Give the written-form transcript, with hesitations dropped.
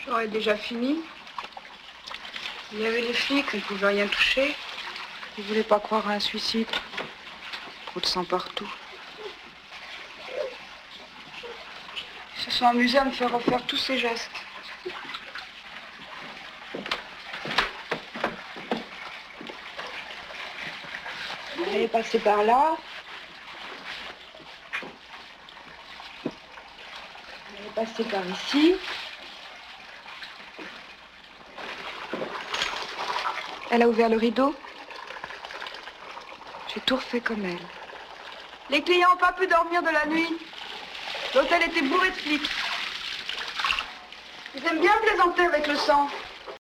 J'aurais déjà fini. Il y avait les flics, on ne pouvait rien toucher. Ils ne voulaient pas croire à un suicide. Trop de sang partout. Ils se sont amusés à me faire refaire tous ces gestes. Elle est passée par là. Elle est passée par ici. Elle a ouvert le rideau. J'ai tout refait comme elle. Les clients n'ont pas pu dormir de la nuit. L'hôtel était bourré de flics. Ils aiment bien plaisanter avec le sang.